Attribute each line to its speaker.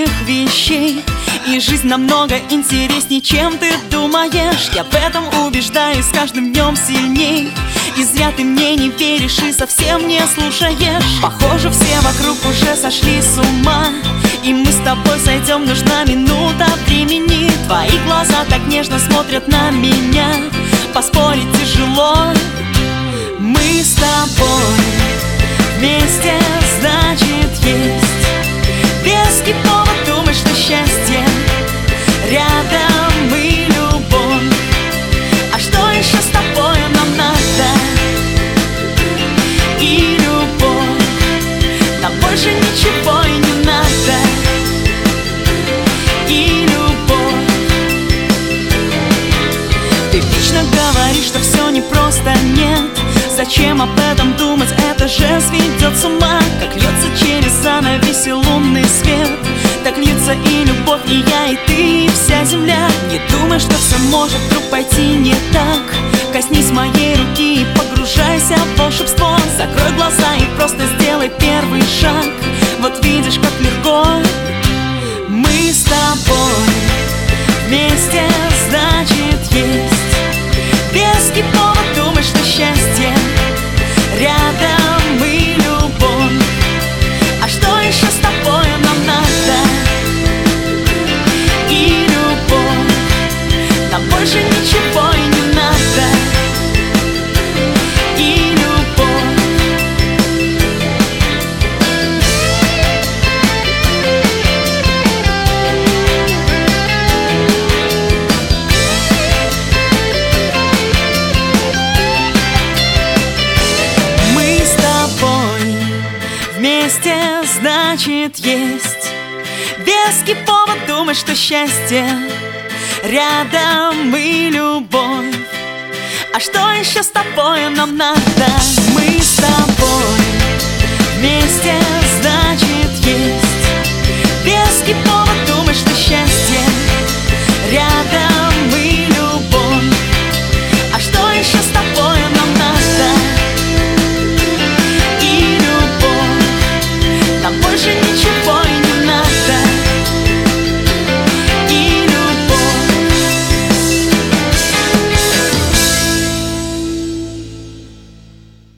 Speaker 1: простых вещей. И жизнь намного интереснее, чем ты думаешь. Я в этом убеждаюсь с каждым днем сильней. И зря ты мне не веришь и совсем не слушаешь. Похоже, все вокруг уже сошли с ума, и мы с тобой сойдем, нужна минута времени. Твои глаза так нежно смотрят на меня, поспорить тяжело. Мы с тобой вместе, значит есть веский повод думать, что счастье рядом и любовь. А что еще с тобой нам надо? И любовь. Нам больше ничего и не надо. И любовь. Ты вечно говоришь, что все непросто, нет. Зачем об этом думать, это же сведет с ума. Как льется через занавеси лунный свет, так льется и любовь, и я, и ты, и вся земля. Не думай, что все может вдруг пойти не так. Коснись моей руки и погружайся в волшебство. Закрой глаза и просто сделай первый шаг. Вот видишь, как легко. Мы с тобой вместе, значит есть веский повод думать, что счастье рядом и любовь. А что еще с тобой нам надо? И любовь. Нам больше ничего и не надо. И любовь. Мы с тобой вместе, значит есть веский повод думать, что счастье рядом и любовь. А что еще с тобой нам надо? Мы с тобой